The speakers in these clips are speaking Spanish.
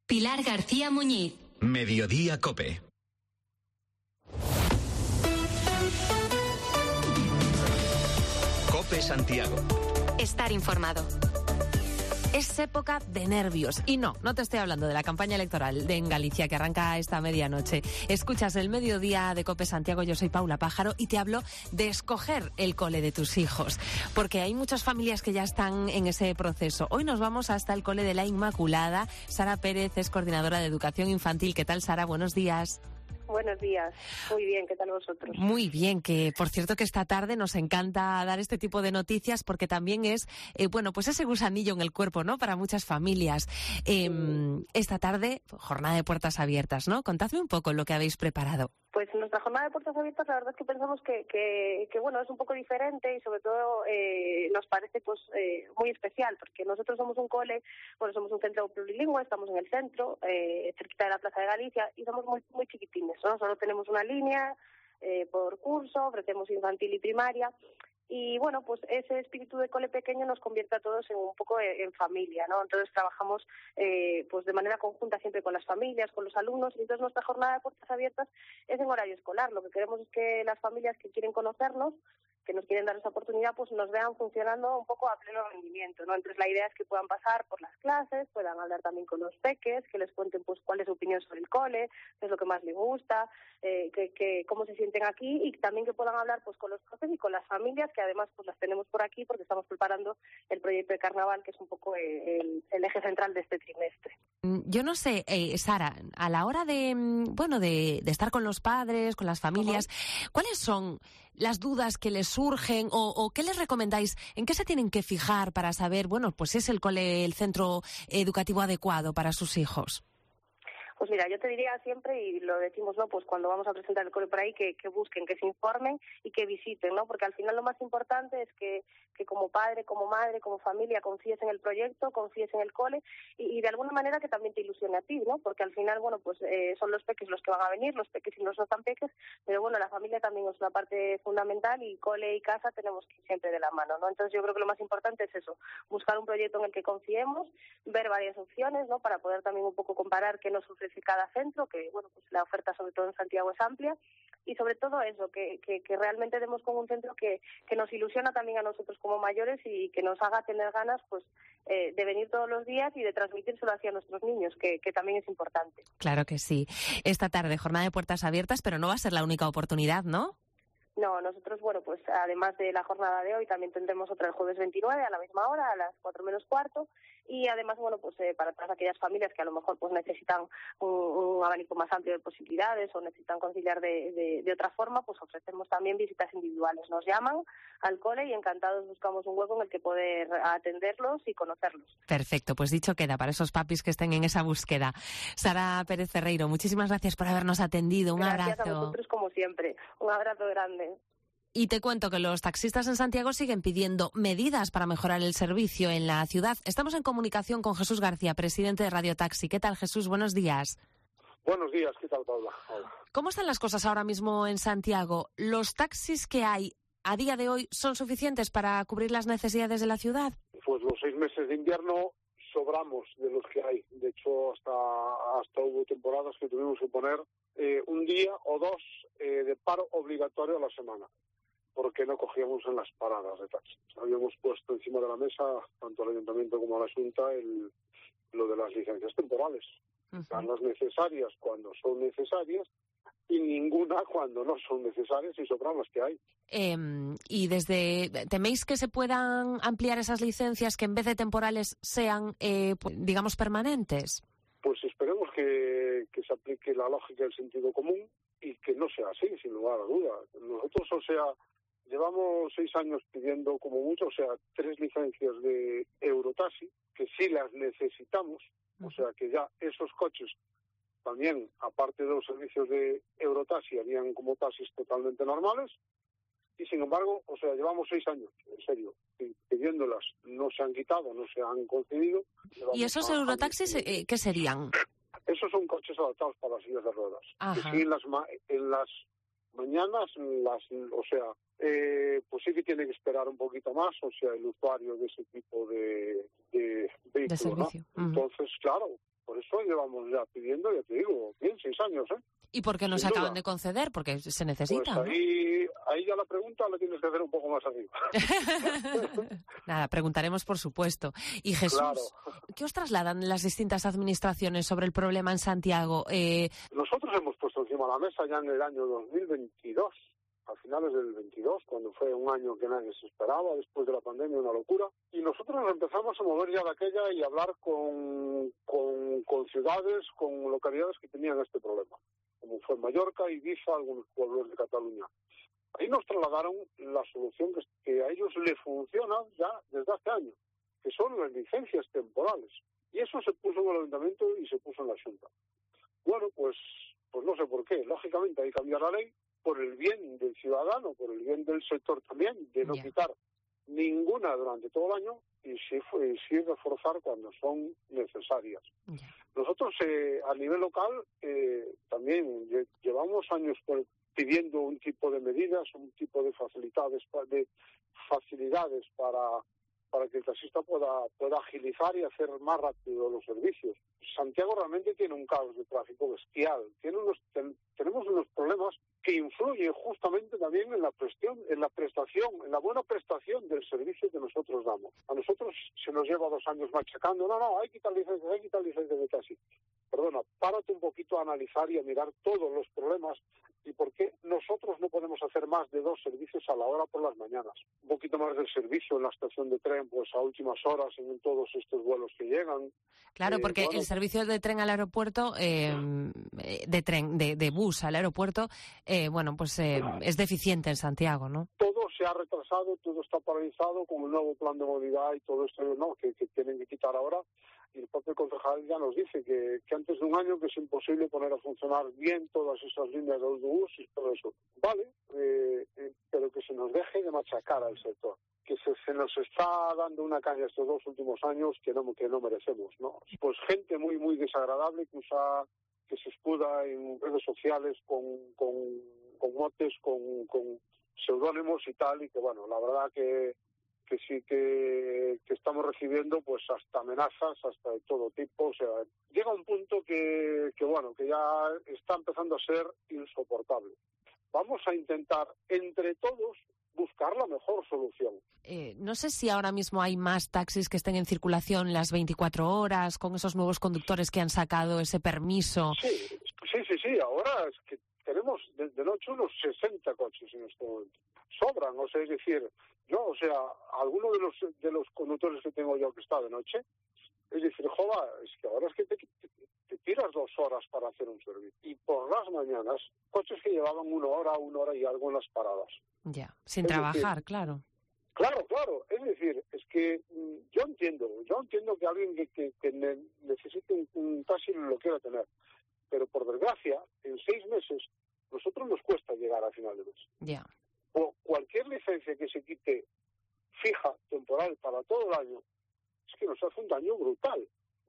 Pilar García Muñiz. Mediodía COPE. COPE Santiago. Estar informado. Es época de nervios. Y no te estoy hablando de la campaña electoral en Galicia que arranca esta medianoche. Escuchas el Mediodía de COPE Santiago, yo soy Paula Pájaro y te hablo de escoger el cole de tus hijos. Porque hay muchas familias que ya están en ese proceso. Hoy nos vamos hasta el cole de la Inmaculada. Sara Pérez es coordinadora de educación infantil. ¿Qué tal, Sara? Buenos días. Buenos días. Muy bien, ¿qué tal vosotros? Muy bien, que por cierto que esta tarde nos encanta dar este tipo de noticias porque también es, pues ese gusanillo en el cuerpo, ¿no? Para muchas familias. Esta tarde, jornada de puertas abiertas, ¿no? Contadme un poco lo que habéis preparado. Pues nuestra jornada de puertas abiertas, la verdad es que pensamos que bueno, es un poco diferente y sobre todo nos parece pues muy especial, porque nosotros somos un cole, somos un centro plurilingüe, estamos en el centro, cerquita de la Plaza de Galicia, y somos muy, muy chiquitines, ¿no? Solo tenemos una línea por curso, ofrecemos infantil y primaria. Y bueno, pues ese espíritu de cole pequeño nos convierte a todos en un poco en familia, ¿no? Entonces trabajamos pues de manera conjunta siempre con las familias, con los alumnos, y entonces nuestra jornada de puertas abiertas es en horario escolar. Lo que queremos es que las familias que quieren conocernos, que nos quieren dar esa oportunidad, pues nos vean funcionando un poco a pleno rendimiento, ¿no? Entonces la idea es que puedan pasar por las clases, puedan hablar también con los peques, que les cuenten pues cuál es su opinión sobre el cole, qué es lo que más les gusta, cómo se sienten aquí, y también que puedan hablar pues con los profes y con las familias, que además pues las tenemos por aquí porque estamos preparando el proyecto de carnaval, que es un poco el eje central de este trimestre. Yo no sé, Sara, a la hora de estar con los padres, con las familias, ¿cuáles son las dudas que les surgen o qué les recomendáis? ¿En qué se tienen que fijar para saber, pues es el cole, el centro educativo adecuado para sus hijos? Pues mira, yo te diría siempre, y lo decimos, ¿no? Pues cuando vamos a presentar el cole por ahí, que busquen, que se informen y que visiten, ¿no? Porque al final lo más importante es que como padre, como madre, como familia confíes en el proyecto, confíes en el cole y de alguna manera que también te ilusione a ti, ¿no? Porque al final, son los peques los que van a venir, los peques y los no tan peques, pero la familia también es una parte fundamental y cole y casa tenemos que ir siempre de la mano, ¿no? Entonces yo creo que lo más importante es eso, buscar un proyecto en el que confiemos, ver varias opciones, ¿no? Para poder también un poco comparar qué nos ofrece cada centro, que la oferta sobre todo en Santiago es amplia, y sobre todo eso, que realmente demos con un centro que nos ilusiona también a nosotros como mayores y que nos haga tener ganas de venir todos los días y de transmitírselo hacia nuestros niños, que también es importante. Claro que sí. Esta tarde jornada de puertas abiertas, pero no va a ser la única oportunidad, ¿no? No, nosotros, además de la jornada de hoy, también tendremos otra el jueves 29 a la misma hora, a las 4 menos cuarto, y además, para todas aquellas familias que a lo mejor necesitan un abanico más amplio de posibilidades o necesitan conciliar de otra forma, ofrecemos también visitas individuales. Nos llaman al cole y encantados buscamos un hueco en el que poder atenderlos y conocerlos. Perfecto, pues dicho queda para esos papis que estén en esa búsqueda. Sara Pérez Ferreiro, muchísimas gracias por habernos atendido. Un abrazo. Gracias a vosotros como siempre. Un abrazo grande. Y te cuento que los taxistas en Santiago siguen pidiendo medidas para mejorar el servicio en la ciudad. Estamos en comunicación con Jesús García, presidente de Radio Taxi. ¿Qué tal, Jesús? Buenos días. Buenos días, ¿qué tal, Paula? Hola. ¿Cómo están las cosas ahora mismo en Santiago? ¿Los taxis que hay a día de hoy son suficientes para cubrir las necesidades de la ciudad? Pues los 6 meses de invierno sobramos de los que hay. De hecho, hasta hubo temporadas que tuvimos que poner un día o dos de paro obligatorio a la semana, porque no cogíamos en las paradas de taxi. Habíamos puesto encima de la mesa, tanto al Ayuntamiento como a la Junta, lo de las licencias temporales. Las necesarias cuando son necesarias y ninguna cuando no son necesarias, y sobran las que hay. ¿Y teméis que se puedan ampliar esas licencias, que en vez de temporales sean, digamos, permanentes? Pues esperemos que se aplique la lógica del sentido común y que no sea así, sin lugar a duda. Nosotros, llevamos 6 años pidiendo como mucho, 3 licencias de Eurotaxi, que sí las necesitamos, que ya esos coches también, aparte de los servicios de Eurotaxi, harían como taxis totalmente normales, y sin embargo, llevamos 6 años, en serio, pidiéndolas, no se han quitado, no se han concedido. ¿Y esos Eurotaxis qué serían? Esos son coches adaptados para las sillas de ruedas. Ajá. Que sí, en las mañanas, pues sí que tiene que esperar un poquito más, el usuario de ese tipo de vehículo, de servicio. ¿no? Entonces, claro, Por eso llevamos ya pidiendo, ya te digo, bien, 6 años, ¿eh? ¿Y por qué no se acaban de conceder? Porque se necesita, pues ahí ya la pregunta la tienes que hacer un poco más arriba. Nada, preguntaremos por supuesto. Y Jesús, claro. ¿Qué os trasladan las distintas administraciones sobre el problema en Santiago? Nosotros hemos puesto encima de la mesa ya en el año 2022, a finales del 22, cuando fue un año que nadie se esperaba, después de la pandemia, una locura, y nosotros nos empezamos a mover ya de aquella y a hablar con ciudades, con localidades que tenían este problema, como fue Mallorca, Ibiza, algunos pueblos de Cataluña. Ahí nos trasladaron la solución que a ellos le funciona ya desde hace años, que son las licencias temporales. Y eso se puso en el ayuntamiento y se puso en la Junta. Bueno, pues no sé por qué. Lógicamente hay que cambiar la ley por el bien del ciudadano, por el bien del sector también, de no quitar ninguna durante todo el año y sí reforzar cuando son necesarias. Nosotros a nivel local también llevamos años pidiendo un tipo de medidas, un tipo de facilidades para que el taxista pueda agilizar y hacer más rápido los servicios. Santiago realmente tiene un caos de tráfico bestial. Tenemos unos problemas que influyen justamente también en la buena prestación del servicio que nosotros damos. A nosotros se nos lleva 2 años machacando. No, hay que quitar licencias de taxi. Perdona, párate un poquito a analizar y a mirar todos los problemas y por qué nosotros no podemos hacer más de 2 servicios a la hora por las mañanas. Un poquito más del servicio en la estación de tren, pues a últimas horas en todos estos vuelos que llegan. Claro, porque el servicio de tren al aeropuerto, de bus al aeropuerto, es deficiente en Santiago, ¿no? Todo se ha retrasado, todo está paralizado con el nuevo plan de movilidad y todo esto, ¿no?, que tienen que quitar ahora. Y el propio concejal ya nos dice que antes de un año que es imposible poner a funcionar bien todas esas líneas de autobús y todo eso. Vale, pero que se nos deje de machacar al sector. Que se nos está dando una caña estos 2 últimos años que no merecemos, ¿no? Pues gente muy, muy desagradable que se escuda en redes sociales con motes, con seudónimos y tal, y que bueno, la verdad que sí que estamos recibiendo pues hasta amenazas, hasta de todo tipo. O sea, llega un punto que ya está empezando a ser insoportable. Vamos a intentar entre todos buscar la mejor solución. No sé si ahora mismo hay más taxis que estén en circulación las 24 horas con esos nuevos conductores que han sacado ese permiso. Sí, ahora es que tenemos de noche unos 60 coches en este momento. Sobran, o sea, es decir, alguno de los conductores que tengo yo que está de noche, es decir, es que ahora es que te tiras 2 horas para hacer un servicio. Y por las mañanas, coches que llevaban 1 hora y algo en las paradas. Ya, sin trabajar, claro. Claro, es decir, es que yo entiendo que alguien que necesite un taxi lo quiera tener, pero por desgracia, en 6 meses, nosotros nos cuesta llegar a final de mes. Ya. O cualquier licencia que se quite fija, temporal, para todo el año, es que nos hace un daño brutal.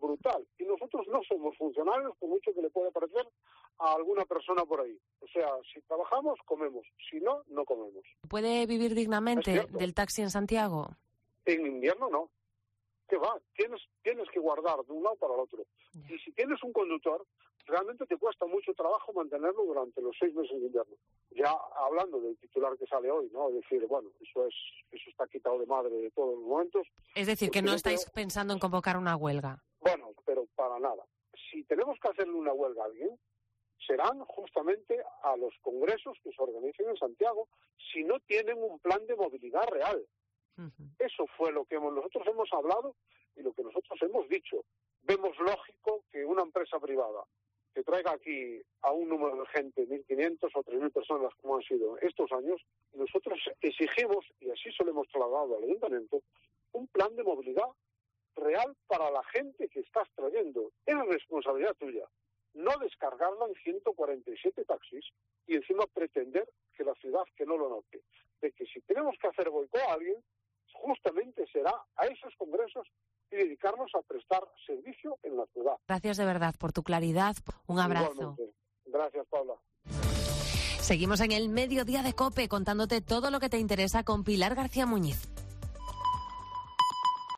Y nosotros no somos funcionarios, por mucho que le pueda parecer a alguna persona por ahí. O sea, si trabajamos, comemos. Si no, no comemos. ¿Puede vivir dignamente del taxi en Santiago? En invierno no. ¿Qué va? Tienes que guardar de un lado para el otro. Ya. Y si tienes un conductor, realmente te cuesta mucho trabajo mantenerlo durante los 6 meses de invierno. Ya hablando del titular que sale hoy, ¿no? Es decir, bueno, eso está quitado de madre de todos los momentos. Es decir, que no estáis pensando en convocar una huelga. Bueno, pero para nada. Si tenemos que hacerle una huelga a alguien, serán justamente a los congresos que se organicen en Santiago si no tienen un plan de movilidad real. Uh-huh. Eso fue lo que nosotros hemos hablado y lo que nosotros hemos dicho. Vemos lógico que una empresa privada que traiga aquí a un número de gente, 1.500 o 3.000 personas como han sido estos años, nosotros exigimos, y así se lo hemos trasladado al ayuntamiento, un plan de movilidad real para la gente que estás trayendo. Es responsabilidad tuya. No descargarla en 147 taxis y encima pretender que la ciudad que no lo note. De que si tenemos que hacer boicot a alguien, justamente será a esos congresos y dedicarnos a prestar servicio en la ciudad. Gracias de verdad por tu claridad. Un abrazo. Igualmente. Gracias, Paula. Seguimos en el Mediodía de COPE contándote todo lo que te interesa con Pilar García Muñiz.